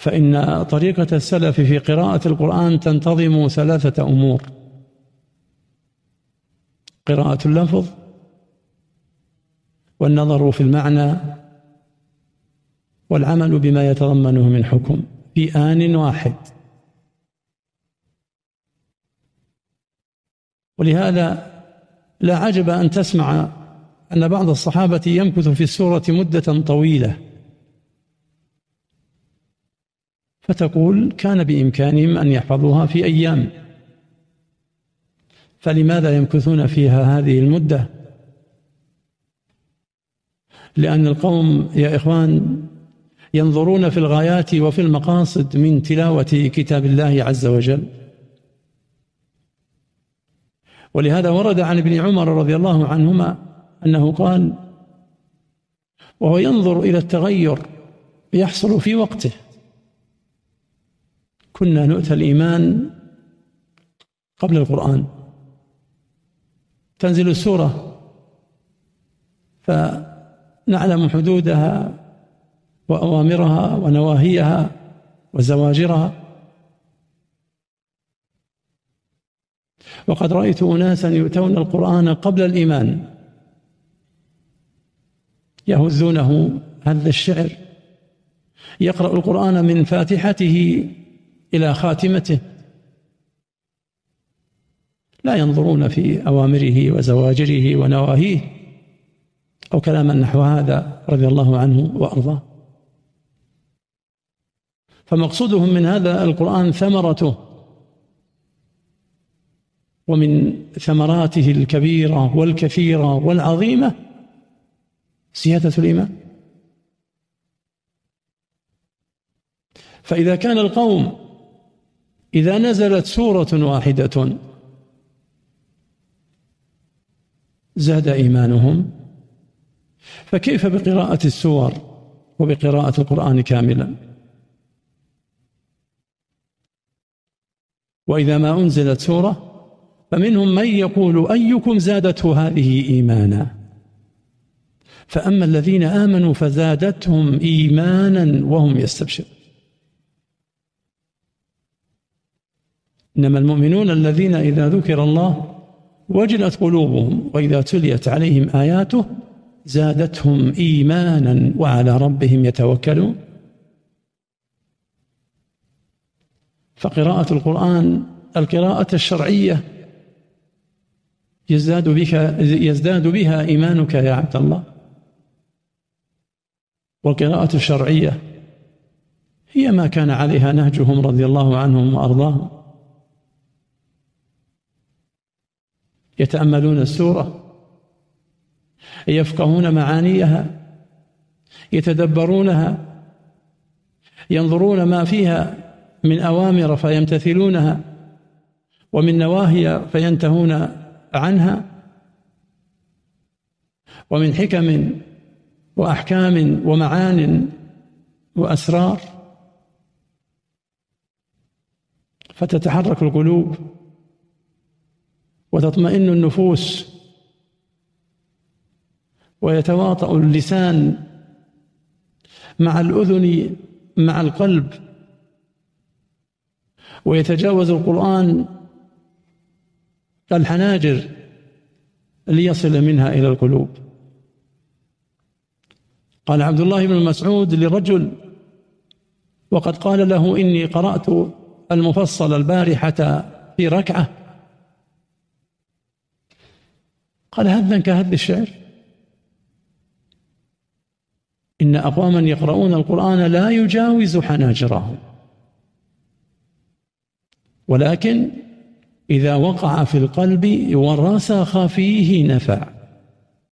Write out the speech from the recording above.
فإن طريقة السلف في قراءة القرآن تنتظم 3 أمور: قراءة اللفظ، والنظر في المعنى، والعمل بما يتضمنه من حكم في آن واحد. ولهذا لا عجب أن تسمع أن بعض الصحابة يمكث في السورة مدة طويلة، فتقول كان بإمكانهم أن يحفظوها في أيام، فلماذا يمكثون فيها هذه المدة؟ لأن القوم يا إخوان ينظرون في الغايات وفي المقاصد من تلاوة كتاب الله عز وجل. ولهذا ورد عن ابن عمر رضي الله عنهما أنه قال وهو ينظر إلى التغير يحصل في وقته: كنا نؤتى الإيمان قبل القرآن، تنزل السورة فنعلم حدودها وأوامرها ونواهيها وزواجرها. وقد رأيت أناسا يؤتون القرآن قبل الإيمان يهذونه هذا الشعر، يقرأ القرآن من فاتحته إلى خاتمته، لا ينظرون في أوامره وزواجره ونواهيه أو كلاما نحو هذا رضي الله عنه وأرضاه. فمقصودهم من هذا القرآن ثمرته، ومن ثمراته الكبيرة والكثيرة والعظيمة زيادة الإيمان. فإذا كان القوم إذا نزلت سورة واحدة زاد إيمانهم، فكيف بقراءة السور وبقراءة القرآن كاملا؟ وإذا ما أنزلت سورة فمنهم من يقول أيكم زادته هذه إيمانا، فأما الذين آمنوا فزادتهم إيمانا وهم يستبشرون. إنما المؤمنون الذين إذا ذكر الله وجلت قلوبهم وإذا تليت عليهم آياته زادتهم إيمانا وعلى ربهم يتوكلون. فقراءة القرآن القراءة الشرعية يزداد بها إيمانك يا عبد الله. والقراءة الشرعية هي ما كان عليها نهجهم رضي الله عنهم وأرضاهم، يتأملون السورة، يفقهون معانيها، يتدبرونها، ينظرون ما فيها من أوامر فيمتثلونها ومن نواهي فينتهون عنها، ومن حكم وأحكام ومعان وأسرار، فتتحرك القلوب وتطمئن النفوس ويتواطأ اللسان مع الأذن مع القلب، ويتجاوز القرآن الحناجر ليصل منها إلى القلوب. قال عبد الله بن مسعود لرجل وقد قال له إني قرأت المفصل البارحة في ركعة، قال هذا كهذ الشعر، إن أقواما يقرؤون القرآن لا يجاوز حناجرهم، ولكن إذا وقع في القلب ورسخ فيه نفع.